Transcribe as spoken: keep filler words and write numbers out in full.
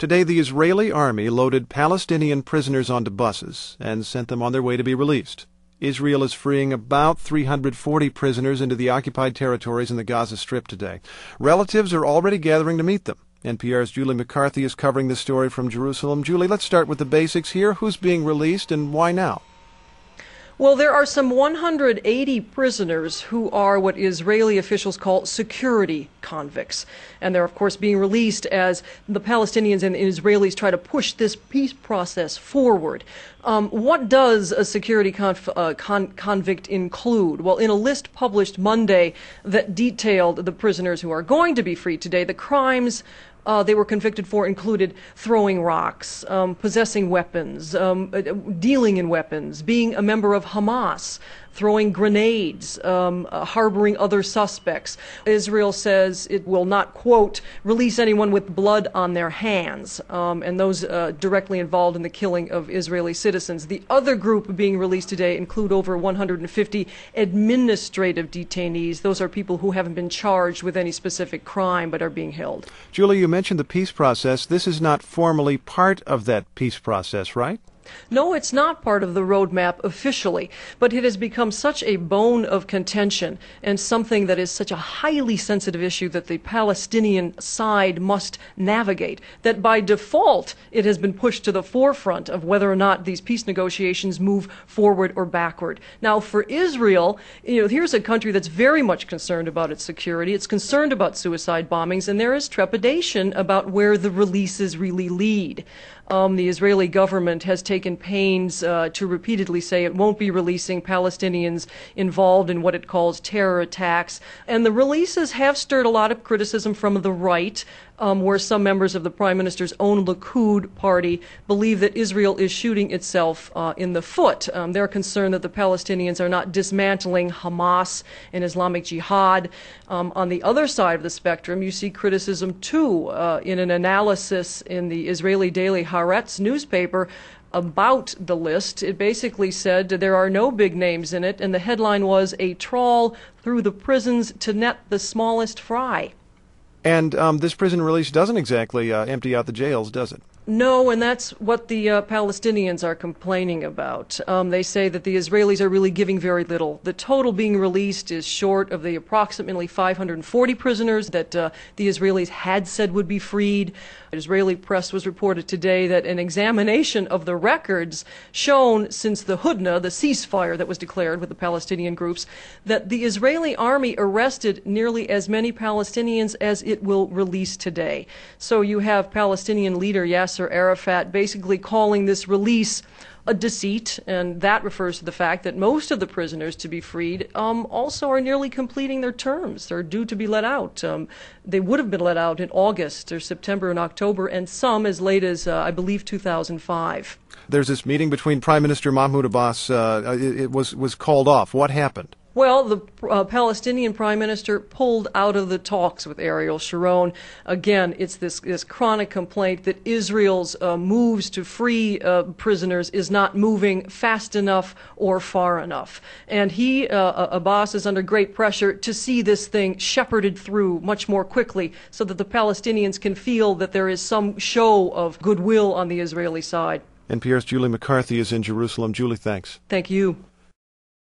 Today, the Israeli army loaded Palestinian prisoners onto buses and sent them on their way to be released. Israel is freeing about three hundred forty prisoners into the occupied territories in the Gaza Strip today. Relatives are already gathering to meet them. N P R's Julie McCarthy is covering this story from Jerusalem. Julie, let's start with the basics here. Who's being released and why now? Well, there are some one hundred eighty prisoners who are what Israeli officials call security convicts. And they're, of course, being released as the Palestinians and the Israelis try to push this peace process forward. Um, what does a security conf uh, con convict include? Well, in a list published Monday that detailed the prisoners who are going to be freed today, the crimes Uh, they were convicted for included throwing rocks, um, possessing weapons, um, uh, dealing in weapons, being a member of Hamas, throwing grenades, um, uh, harboring other suspects. Israel says it will not, quote, release anyone with blood on their hands, um, and those uh, directly involved in the killing of Israeli citizens. The other group being released today include over one hundred fifty administrative detainees. Those are people who haven't been charged with any specific crime but are being held. Julie, you mentioned the peace process. This is not formally part of that peace process, right? No, it's not part of the roadmap officially, but it has become such a bone of contention and something that is such a highly sensitive issue that the Palestinian side must navigate, that by default it has been pushed to the forefront of whether or not these peace negotiations move forward or backward. Now, for Israel, you know, here's a country that's very much concerned about its security. It's concerned about suicide bombings, and there is trepidation about where the releases really lead. Um, the Israeli government has taken pains uh, to repeatedly say it won't be releasing Palestinians involved in what it calls terror attacks. And the releases have stirred a lot of criticism from the right, um, where some members of the Prime Minister's own Likud party believe that Israel is shooting itself uh, in the foot. Um, they're concerned that the Palestinians are not dismantling Hamas and Islamic Jihad. Um, on the other side of the spectrum, you see criticism, too, uh, in an analysis in the Israeli daily Haaretz newspaper about the list. It basically said there are no big names in it, and the headline was "A Trawl Through the Prisons to Net the Smallest Fry." And um, this prison release doesn't exactly uh, empty out the jails, does it? No, and that's what the uh, Palestinians are complaining about. Um, they say that the Israelis are really giving very little. The total being released is short of the approximately five hundred forty prisoners that uh, the Israelis had said would be freed. Israeli press was reported today that an examination of the records shown since the Hudna, the ceasefire that was declared with the Palestinian groups, that the Israeli army arrested nearly as many Palestinians as it will release today. So you have Palestinian leader Yasser Arafat basically calling this release a deceit, and that refers to the fact that most of the prisoners to be freed um, also are nearly completing their terms. They're due to be let out. Um, they would have been let out in August or September and October, and some as late as, uh, I believe, two thousand five. There's this meeting between Prime Minister Mahmoud Abbas. Uh, it, it was, was called off. What happened? Well, the uh, Palestinian Prime Minister pulled out of the talks with Ariel Sharon. Again, it's this, this chronic complaint that Israel's uh, moves to free uh, prisoners is not moving fast enough or far enough. And he, uh, Abbas, is under great pressure to see this thing shepherded through much more quickly so that the Palestinians can feel that there is some show of goodwill on the Israeli side. N P R's Julie McCarthy is in Jerusalem. Julie, thanks. Thank you.